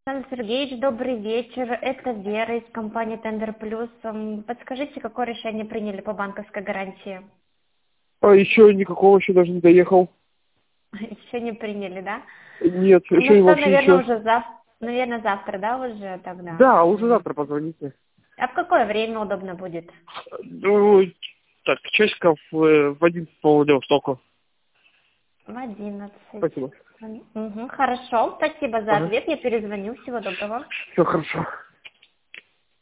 Александр Сергеевич, добрый вечер. Это Вера из компании Тендер Плюс. Подскажите, какое решение приняли по банковской гарантии? А еще никакого еще даже не доехал. Еще не приняли, да? Нет, Ну еще и что, вообще наверное, ничего. уже завтра, наверное, завтра, да, уже тогда? Да, уже завтра позвоните. А в какое время удобно будет? Ну, так, часиков в 11, по-моему, столько. В 11. Спасибо. Хорошо, спасибо за Ага. ответ. Я перезвоню. Всего доброго. Все хорошо.